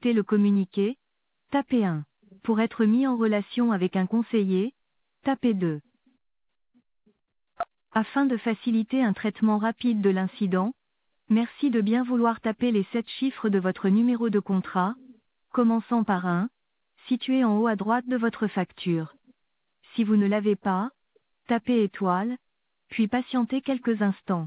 souhaitez le communiquer, tapez 1. Pour être mis en relation avec un conseiller, tapez 2. Afin de faciliter un traitement rapide de l'incident, merci de bien vouloir taper les 7 chiffres de votre numéro de contrat, commençant par 1, situé en haut à droite de votre facture. Si vous ne l'avez pas, tapez étoile, puis patientez quelques instants.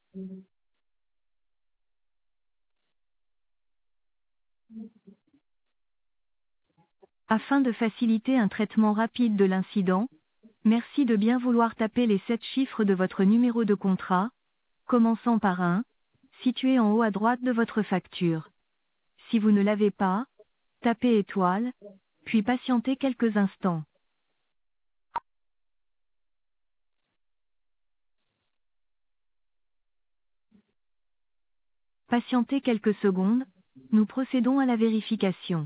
Afin de faciliter un traitement rapide de l'incident, merci de bien vouloir taper les 7 chiffres de votre numéro de contrat, commençant par 1, situé en haut à droite de votre facture. Si vous ne l'avez pas, tapez étoile, puis patientez quelques instants. Patientez quelques secondes, nous procédons à la vérification.